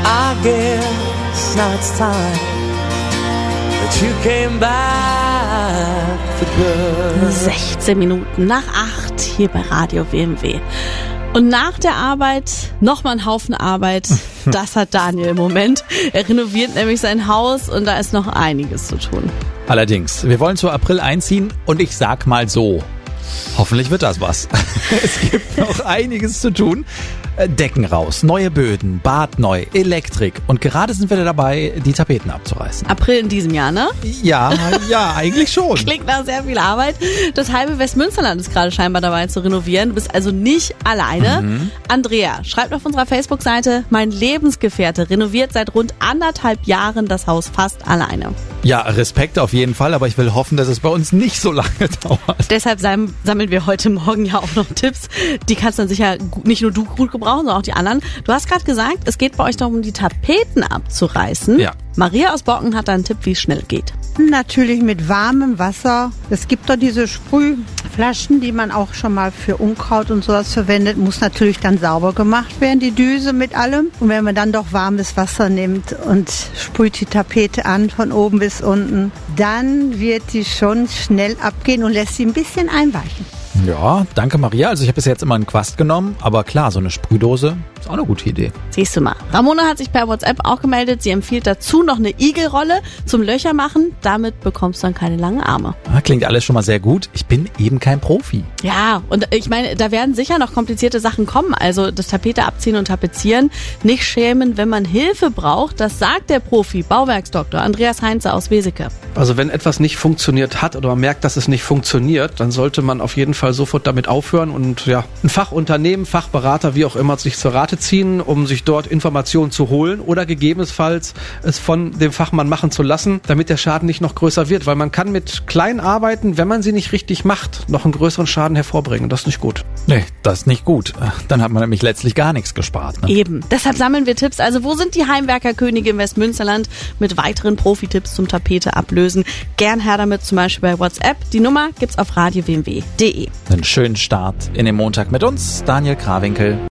I guess now it's time that you came back for good. 16 Minuten nach 8 hier bei Radio WMW. Und nach der Arbeit nochmal ein Haufen Arbeit. Das hat Daniel im Moment. Er renoviert nämlich sein Haus und da ist noch einiges zu tun. Allerdings, wir wollen zu April einziehen und ich sag mal so, hoffentlich wird das was. Es gibt noch einiges zu tun. Decken raus, neue Böden, Bad neu, Elektrik und gerade sind wir dabei, die Tapeten abzureißen. April in diesem Jahr, ne? Ja, eigentlich schon. Klingt nach sehr viel Arbeit. Das halbe Westmünsterland ist gerade scheinbar dabei zu renovieren. Du bist also nicht alleine. Andrea schreibt auf unserer Facebook-Seite, mein Lebensgefährte renoviert seit rund 1,5 Jahren das Haus fast alleine. Ja, Respekt auf jeden Fall, aber ich will hoffen, dass es bei uns nicht so lange dauert. Deshalb sammeln wir heute Morgen ja auch noch Tipps. Die kannst dann sicher nicht nur du gut gebrauchen, sondern auch die anderen. Du hast gerade gesagt, es geht bei euch darum, die Tapeten abzureißen. Ja. Maria aus Bocken hat einen Tipp, wie es schnell geht. Natürlich mit warmem Wasser. Es gibt doch diese Sprühflaschen, die man auch schon mal für Unkraut und sowas verwendet. Muss natürlich dann sauber gemacht werden, die Düse mit allem. Und wenn man dann doch warmes Wasser nimmt und sprüht die Tapete an, von oben bis unten, dann wird die schon schnell abgehen und lässt sie ein bisschen einweichen. Ja, danke Maria. Also ich habe bis jetzt immer einen Quast genommen, aber klar, so eine Sprühdose ist auch eine gute Idee. Siehst du mal. Ramona hat sich per WhatsApp auch gemeldet. Sie empfiehlt dazu noch eine Igelrolle zum Löcher machen. Damit bekommst du dann keine langen Arme. Ja, klingt alles schon mal sehr gut. Ich bin eben kein Profi. Ja, und ich meine, da werden sicher noch komplizierte Sachen kommen. Also das Tapete abziehen und tapezieren. Nicht schämen, wenn man Hilfe braucht. Das sagt der Profi, Bauwerksdoktor Andreas Heinze aus Weseke. Also wenn etwas nicht funktioniert hat oder man merkt, dass es nicht funktioniert, dann sollte man auf jeden Fall sofort damit aufhören und ja, ein Fachunternehmen, Fachberater, wie auch immer, sich zur Rate ziehen, um sich dort Informationen zu holen oder gegebenenfalls es von dem Fachmann machen zu lassen, damit der Schaden nicht noch größer wird, weil man kann mit kleinen Arbeiten, wenn man sie nicht richtig macht, noch einen größeren Schaden hervorbringen. Das ist nicht gut. Nee, das ist nicht gut. Dann hat man nämlich letztlich gar nichts gespart. Ne? Eben. Deshalb sammeln wir Tipps. Also wo sind die Heimwerkerkönige im Westmünsterland mit weiteren Profi-Tipps zum Tapete ablösen? Gern her damit, zum Beispiel bei WhatsApp. Die Nummer gibt's auf radiowmw.de. Einen schönen Start in den Montag mit uns, Daniel Krawinkel.